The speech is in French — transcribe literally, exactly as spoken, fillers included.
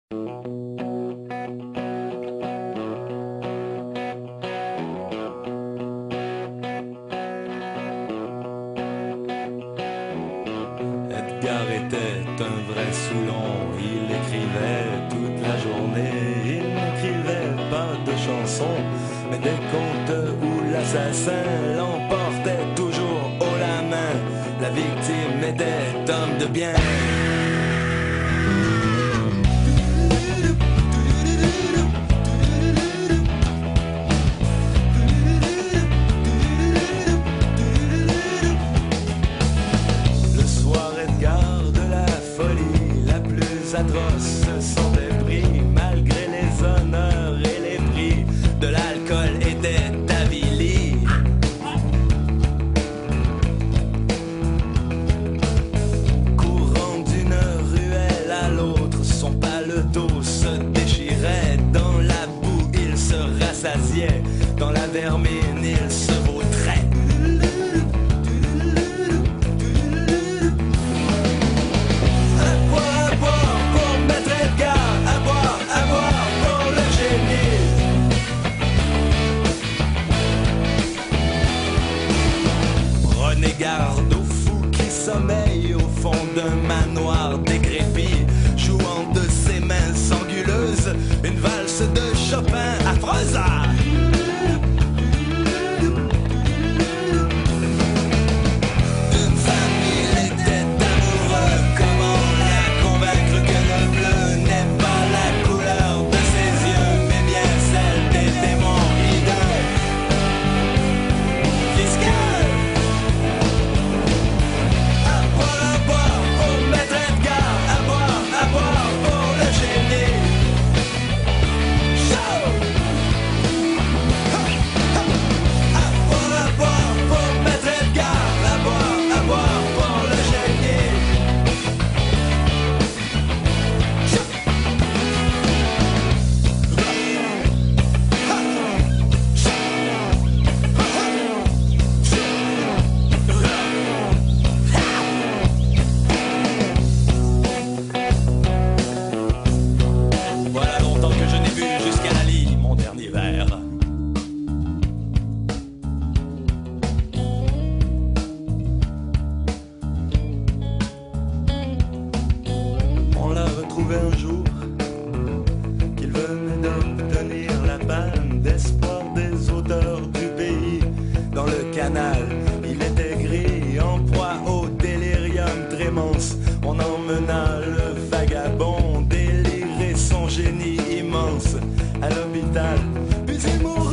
Edgar était un vrai Soulon, il écrivait toute la journée, il n'écrivait pas de chansons, mais des contes où l'assassin l'emportait toujours haut la main. La victime était homme de bien. Atroce se sentait pris malgré les honneurs et les prix de l'alcool était avili. Courant d'une ruelle à l'autre, son paletot se déchirait. Dans la boue il se rassasiait, dans la vermine il se vautrait. Garde aux fous qui sommeillent au fond d'un manoir décrépit, jouant de ses mains anguleuses une valse de Chopin affreuse. Une femme, il était amoureux. Comment la convaincre que le bleu n'est pas la couleur de ses yeux, mais bien celle des démons hideux fiscales? Un jour qu'il venait d'obtenir la palme d'espoir des auteurs du pays. Dans le canal, il était gris, en proie au délirium trémence. On emmena le vagabond délirer son génie immense à l'hôpital, puis il mourut.